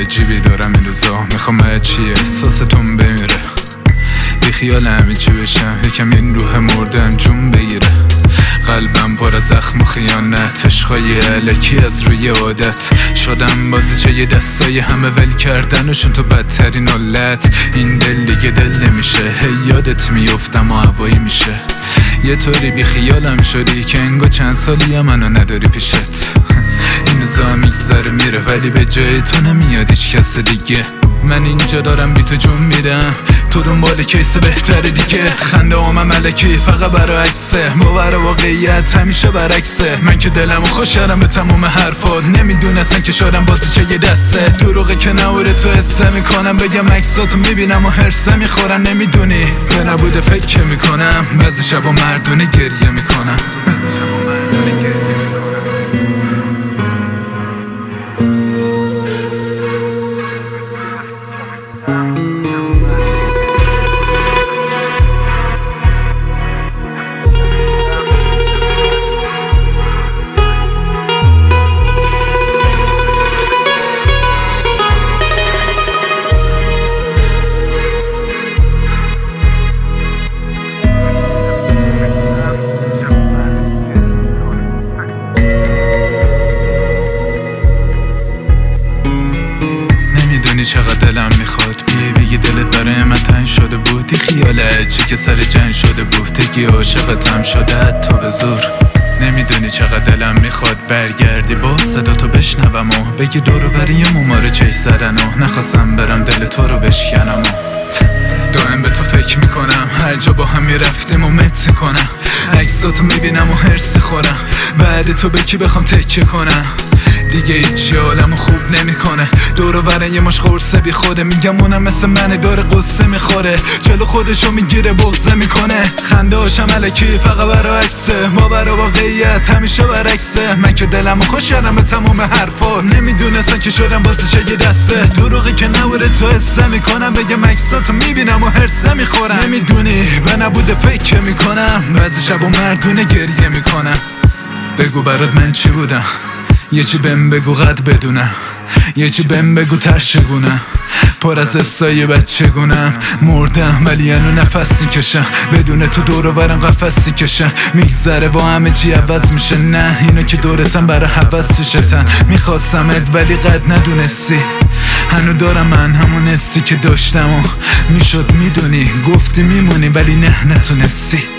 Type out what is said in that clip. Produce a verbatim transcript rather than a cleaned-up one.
عجیبی دارم این روزا، میخوام چیه احساستون بمیره، بی خیال همین چی بشم، یکم این روح مردم جون بگیره. قلبم پر از زخم و خیانت، عشقای علکی از روی عادت شدم بازیچه یه دستای همه ول کردنشون تو بدترین حالت. این دل دیگه دل نمیشه، هی یادت میفتم و هوایی میشه. یه طوری بی خیالم شدی که انگار چند سالی منو نداری پیشت. این روزا میگذره میره ولی به جای تو نمیاد هیچ کس دیگه. من اینجا دارم بی تو جون میدم، تو دنبال کیس بهتره دیگه. خنده آمم ملکی فقط برای عکسه، باور واقعیت همیشه برعکسه. من که دلمو خوش کردم به تموم حرفات، نمیدونستن که شدم بازی چه یه دسته. دروغه که نوره تو حسه میکنم، بگم عکساتو میبینم و هرسه میخورن. نمیدونی به نبوده فکر میکنم، بعضی شبا مردونه گریه میکنم. چقدر دلم میخواد بیای بگی دلت برای من تنگ شده بودی، خیال عجی که سر جنگ شده بود، تگی عاشقتم شده تو به زور. نمیدونی چقدر دلم میخواد برگردی با صدا تو بشنوم و بگی دور و بری مماره چش زدن و نخواستم برم دل تو رو بشکنم و دائم به تو فکر میکنم، هر جا با هم میرفتیم و مت میکنم. عکساتو میبینم و هرسی خورم، بعد تو به کی بخوام تکیه کنم. دیگه هیچی حالمو خوب نمیکنه، دور و بر یه مش قرصه بی خوده. میگم اونم مثل منه داره قصه میخوره، جلو خودشو میگیره بغضه میکنه. خنده هاشم الکی فقط برای عکسه، ما برای واقعیت همیشه برعکسه. من که دلمو خوش کردم به تموم حرفات، نمیدونستن که شدم بازی چه یه دسته. دروغی که نوره تو حسه میکنم، بگم عکساتو میبینم و هرسه میخورم. نمیدونی به نبوده فکر میکنم، بعضی شبا مردونه گریه میکنم. بگو برات من چی بودم، یه چی بهم بگو قد بدونم، یه چی بهم بگو ترشگونم. پر از استای بچگونم، مردم ولی هنو نفسی کشم، بدون تو دور و برم قفسی کشم. میگذره و همه چی عوض میشه، نه اینو که دورتم برای حوض شتن. میخواستمت ولی قد ندونستی، هنو دارم من همون حسی که داشتم و میشد میدونی. گفتی میمونی ولی نه نتونستی.